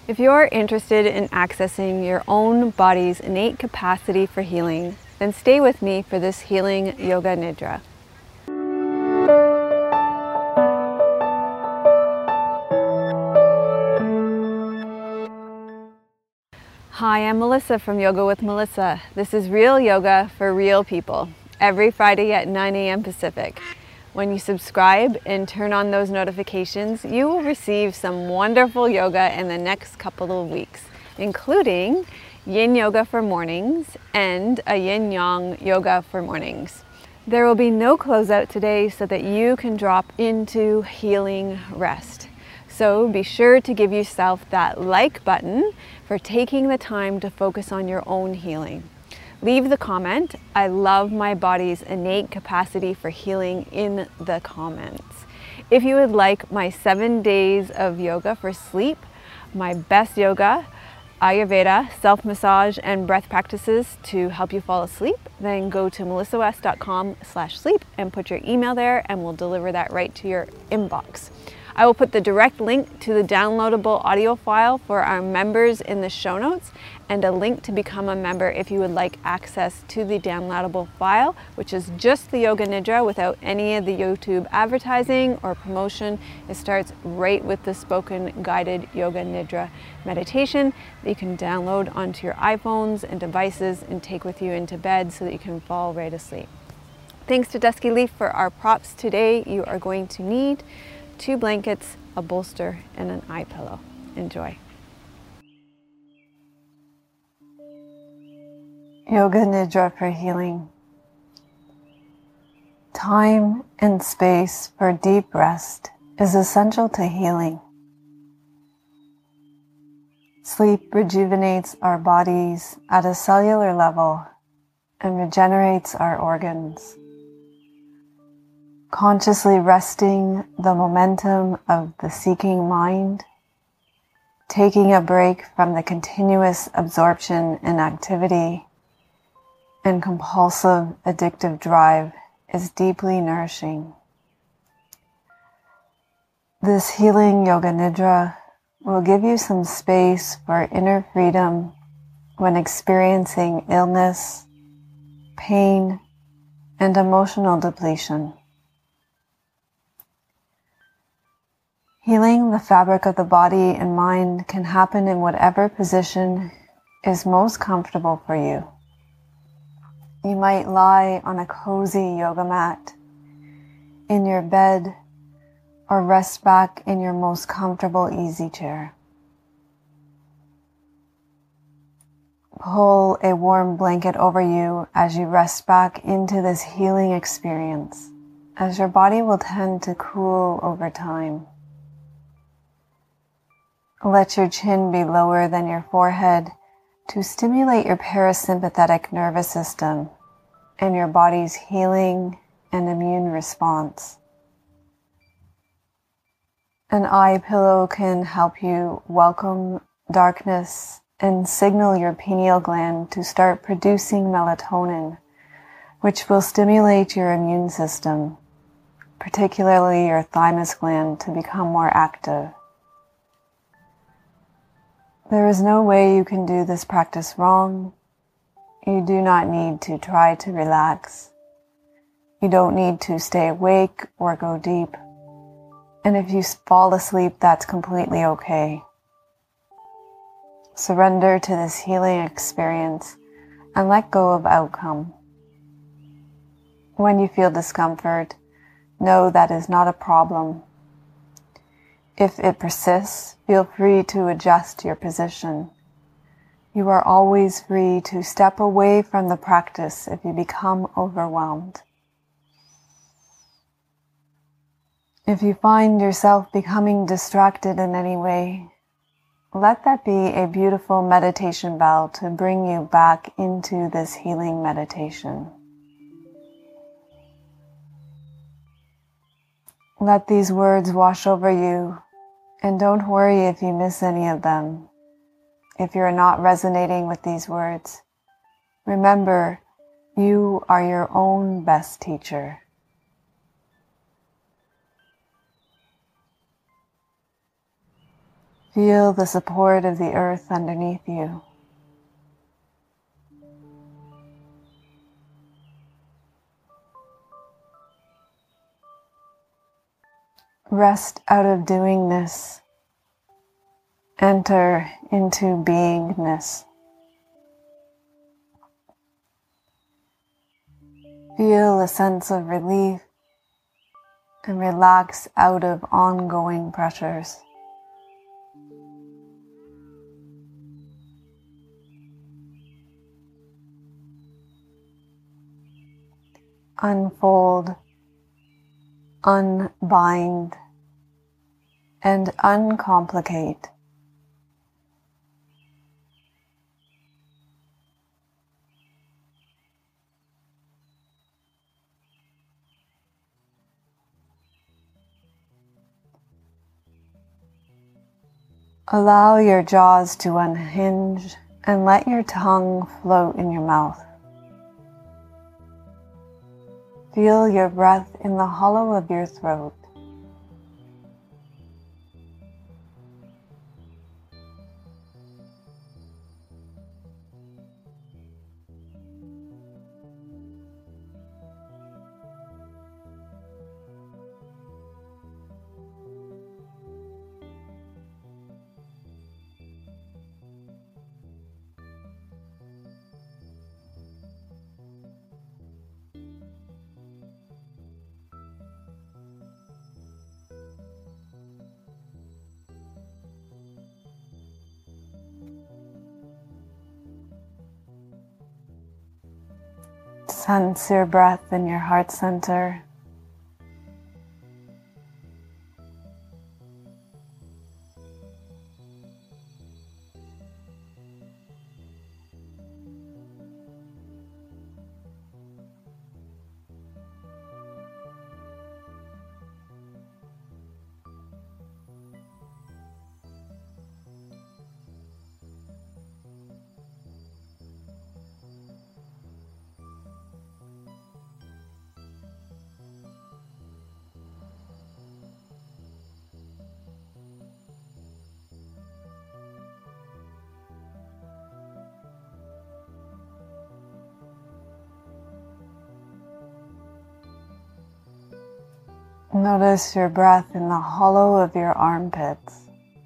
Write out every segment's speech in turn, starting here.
If you're interested in accessing your own body's innate capacity for healing, then stay with me for this healing Yoga Nidra. Hi, I'm Melissa from Yoga with Melissa. This is real yoga for real people, every Friday at 9 a.m. Pacific. When you subscribe and turn on those notifications, you will receive some wonderful yoga in the next couple of weeks, including Yin Yoga for mornings and a Yin Yang Yoga for mornings. There will be no closeout today so that you can drop into healing rest. So be sure to give yourself that like button for taking the time to focus on your own healing. Leave the comment, "I love my body's innate capacity for healing," in the comments. If you would like my 7 days of yoga for sleep, my best yoga, Ayurveda, self-massage, and breath practices to help you fall asleep, then go to melissawest.com/sleep and put your email there and we'll deliver that right to your inbox. I will put the direct link to the downloadable audio file for our members in the show notes and a link to become a member if you would like access to the downloadable file, which is just the Yoga Nidra without any of the YouTube advertising or promotion. It starts right with the spoken guided Yoga Nidra meditation that you can download onto your iPhones and devices and take with you into bed so that you can fall right asleep. Thanks to Dusky Leaf for our props today. You are going to need 2 blankets, a bolster, and an eye pillow. Enjoy. Yoga Nidra for healing. Time and space for deep rest is essential to healing. Sleep rejuvenates our bodies at a cellular level and regenerates our organs. Consciously resting the momentum of the seeking mind, taking a break from the continuous absorption in activity and compulsive addictive drive is deeply nourishing. This healing Yoga Nidra will give you some space for inner freedom when experiencing illness, pain, and emotional depletion. Healing the fabric of the body and mind can happen in whatever position is most comfortable for you. You might lie on a cozy yoga mat, in your bed, or rest back in your most comfortable easy chair. Pull a warm blanket over you as you rest back into this healing experience, as your body will tend to cool over time. Let your chin be lower than your forehead to stimulate your parasympathetic nervous system and your body's healing and immune response. An eye pillow can help you welcome darkness and signal your pineal gland to start producing melatonin, which will stimulate your immune system, particularly your thymus gland, to become more active. There is no way you can do this practice wrong. You do not need to try to relax. You don't need to stay awake or go deep. And if you fall asleep, that's completely okay. Surrender to this healing experience and let go of outcome. When you feel discomfort, know that is not a problem. If it persists, feel free to adjust your position. You are always free to step away from the practice if you become overwhelmed. If you find yourself becoming distracted in any way, let that be a beautiful meditation bell to bring you back into this healing meditation. Let these words wash over you, and don't worry if you miss any of them. If you're not resonating with these words, remember, you are your own best teacher. Feel the support of the earth underneath you. Rest out of doingness. Enter into beingness. Feel a sense of relief and relax out of ongoing pressures. Unfold, unbind, and uncomplicate. Allow your jaws to unhinge and let your tongue float in your mouth. Feel your breath in the hollow of your throat. Sense your breath in your heart center. Notice your breath in the hollow of your armpits.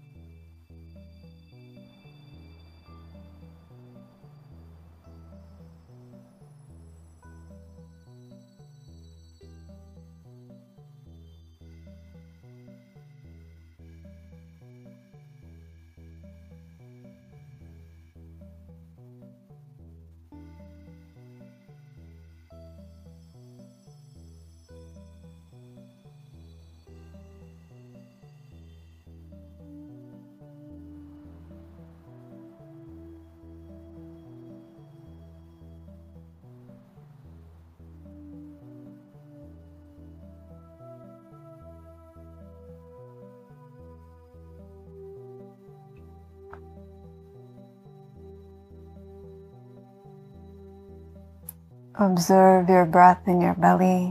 Observe your breath in your belly.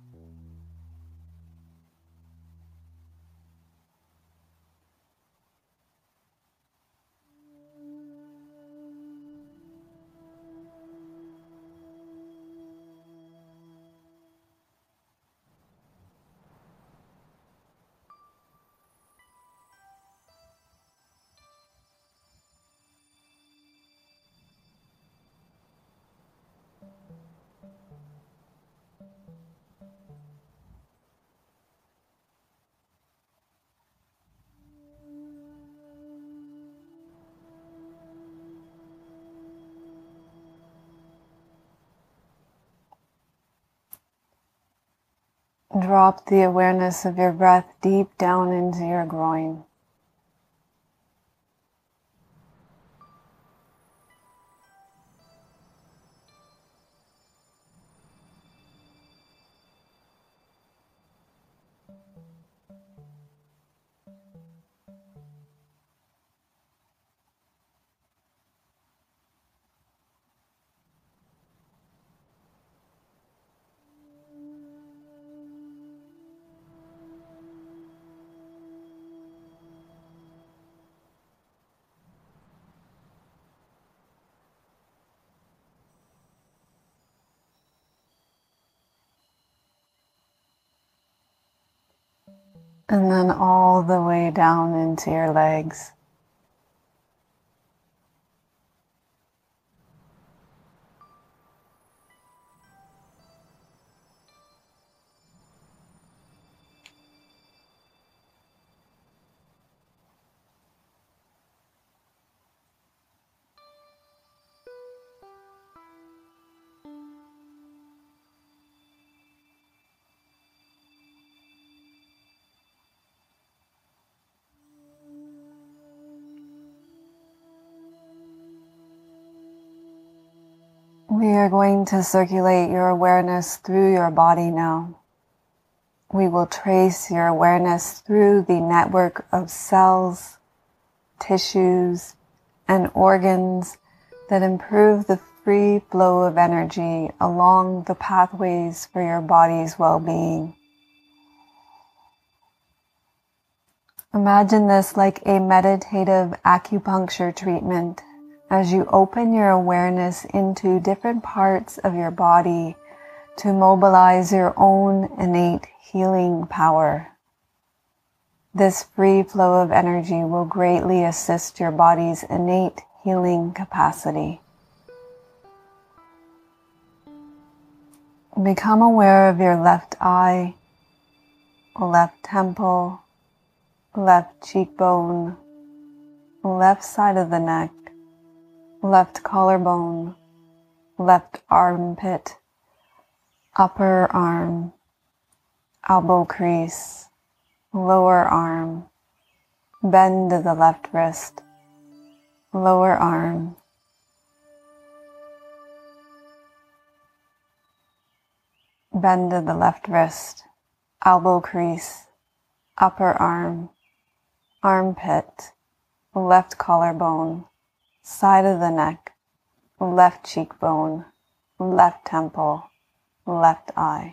Drop the awareness of your breath deep down into your groin. And then all the way down into your legs. We are going to circulate your awareness through your body now. We will trace your awareness through the network of cells, tissues, and organs that improve the free flow of energy along the pathways for your body's well-being. Imagine this like a meditative acupuncture treatment as you open your awareness into different parts of your body to mobilize your own innate healing power. This free flow of energy will greatly assist your body's innate healing capacity. Become aware of your left eye, left temple, left cheekbone, left side of the neck, left collarbone, left armpit, upper arm, elbow crease, lower arm, bend of the left wrist, lower arm, bend of the left wrist, elbow crease, upper arm, armpit, left collarbone, side of the neck, left cheekbone, left temple, left eye.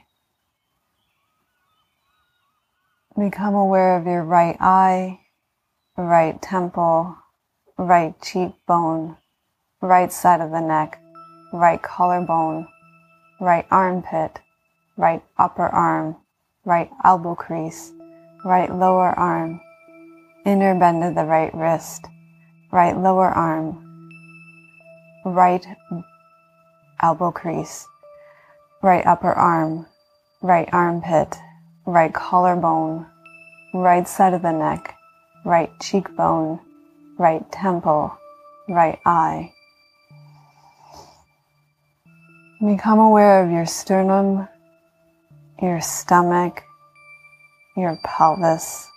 Become aware of your right eye, right temple, right cheekbone, right side of the neck, right collarbone, right armpit, right upper arm, right elbow crease, right lower arm, inner bend of the right wrist, right lower arm, right elbow crease, right upper arm, right armpit, right collarbone, right side of the neck, right cheekbone, right temple, right eye. Become aware of your sternum, your stomach, your pelvis.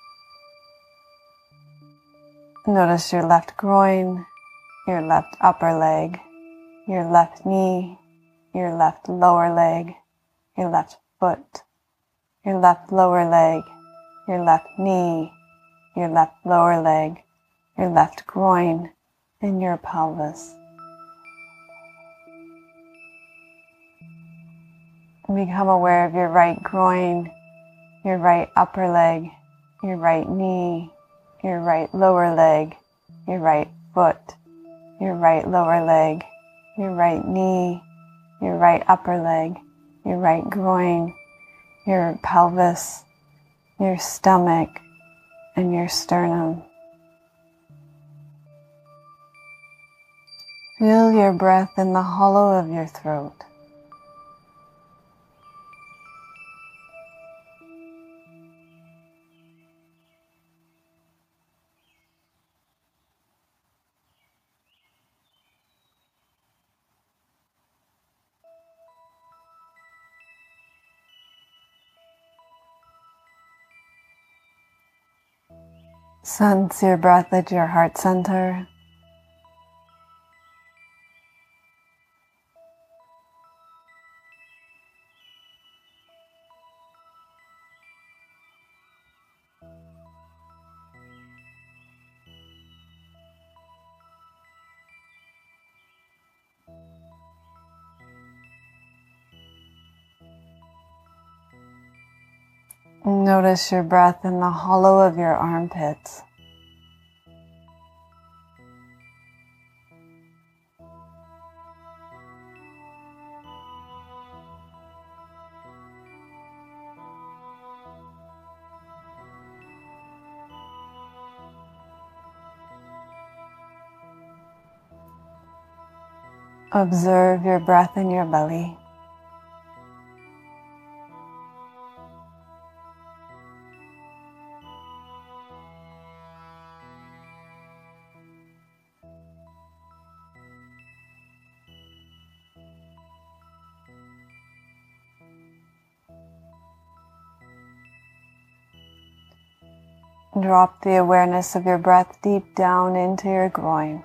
Notice your left groin, your left upper leg, your left knee, your left lower leg, your left foot, your left lower leg, your left knee, your left lower leg, your left groin, and your pelvis. Become aware of your right groin, your right upper leg, your right knee, your right lower leg, your right foot, your right lower leg, your right knee, your right upper leg, your right groin, your pelvis, your stomach, and your sternum. Feel your breath in the hollow of your throat. Sense your breath at your heart center. Notice your breath in the hollow of your armpits. Observe your breath in your belly. Drop the awareness of your breath deep down into your groin.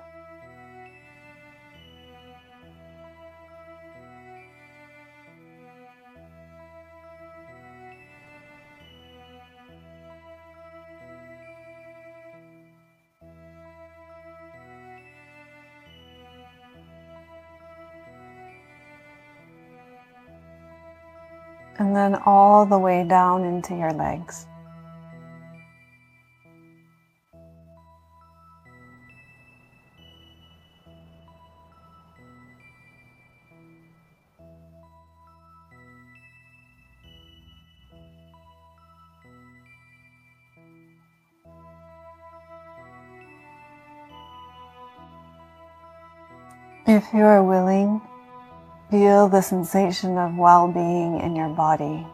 And then all the way down into your legs. If you are willing, feel the sensation of well-being in your body.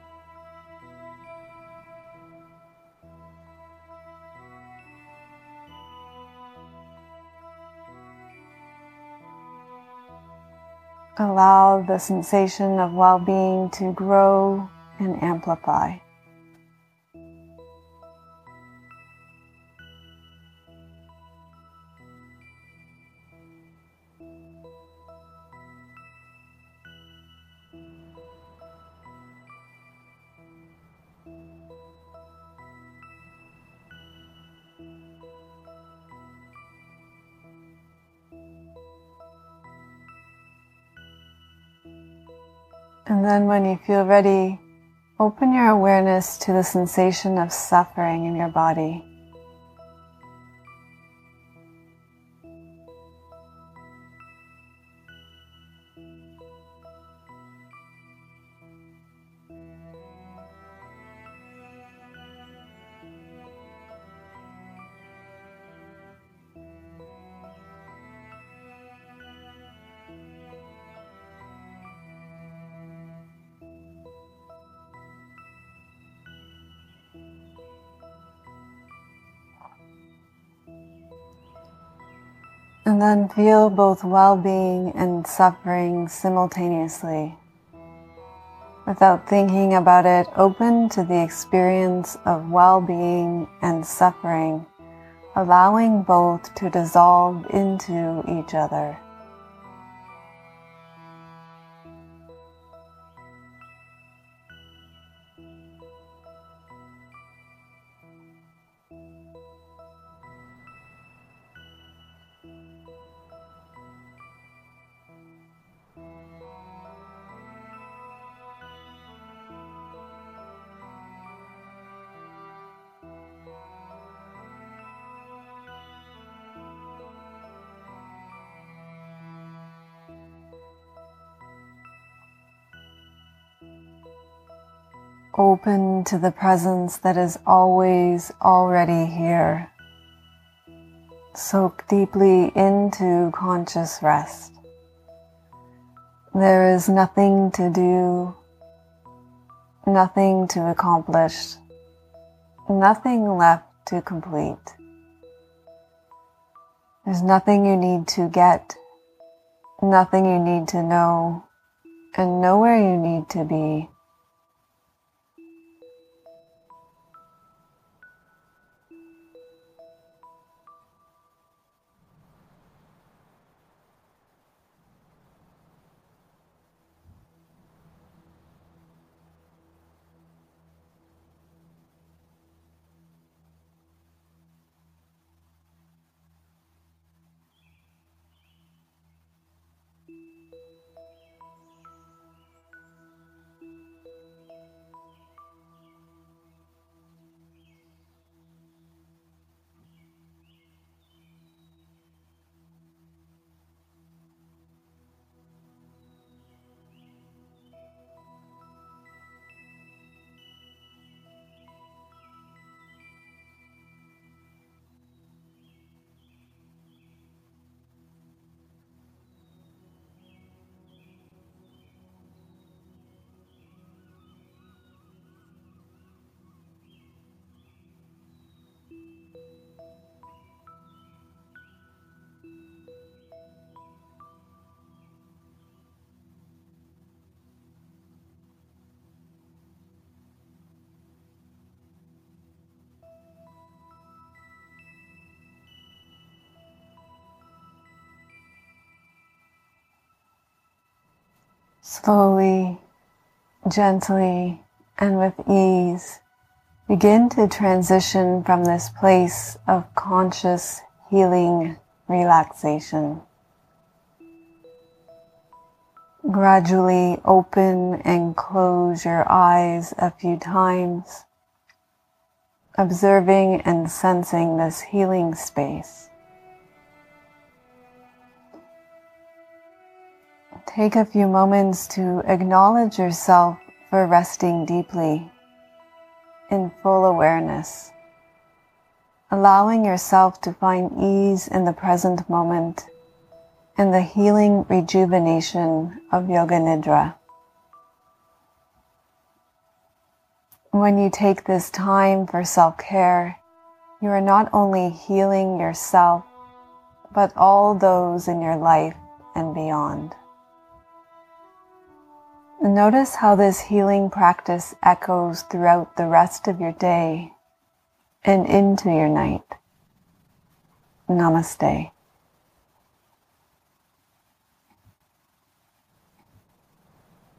Allow the sensation of well-being to grow and amplify. And then when you feel ready, open your awareness to the sensation of suffering in your body. And then feel both well-being and suffering simultaneously. Without thinking about it, open to the experience of well-being and suffering, allowing both to dissolve into each other. Open to the presence that is always already here. Soak deeply into conscious rest. There is nothing to do, nothing to accomplish, nothing left to complete. There's nothing you need to get, nothing you need to know, and nowhere you need to be. Slowly, gently, and with ease, begin to transition from this place of conscious healing relaxation. Gradually open and close your eyes a few times, observing and sensing this healing space. Take a few moments to acknowledge yourself for resting deeply in full awareness, allowing yourself to find ease in the present moment and the healing rejuvenation of Yoga Nidra. When you take this time for self-care, you are not only healing yourself, but all those in your life and beyond. Notice how this healing practice echoes throughout the rest of your day and into your night. Namaste.